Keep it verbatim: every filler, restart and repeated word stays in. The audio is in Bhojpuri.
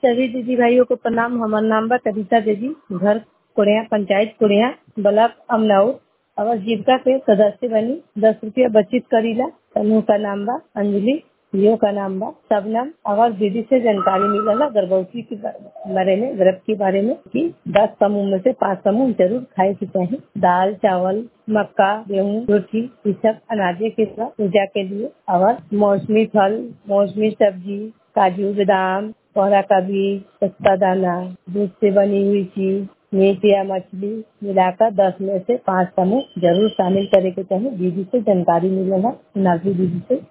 सभी दीदी भाइयों को प्रणाम। हमार नाम बा कविता देवी, घर कोड़िया, पंचायत कोड़िया, ब्लॉक अमनौर। और जीविका के सदस्य बनी। दस रुपया बचत करीला। समूह का नाम बा अंजलि, जियो का नाम बा सबनम। और दीदी से जानकारी मिलला गर्भवती के बारे में, गर्भ के बारे में कि दस समूह में से पांच समूह जरूर खाए के चाहिए। दाल, चावल, मक्का, गेहूँ, रोटी, ये सब अनाजे के साथ पूजा के लिए। और मौसमी फल, मौसमी सब्जी, काजू, बादाम, कोहरा का बीज, पत्ता दाना, दूध से बनी हुई चीज, मीट या मछली मिलाकर दस में से पांच समूह जरूर शामिल करे के चाहिए। दीदी से जानकारी मिलना, नाजी दीदी से।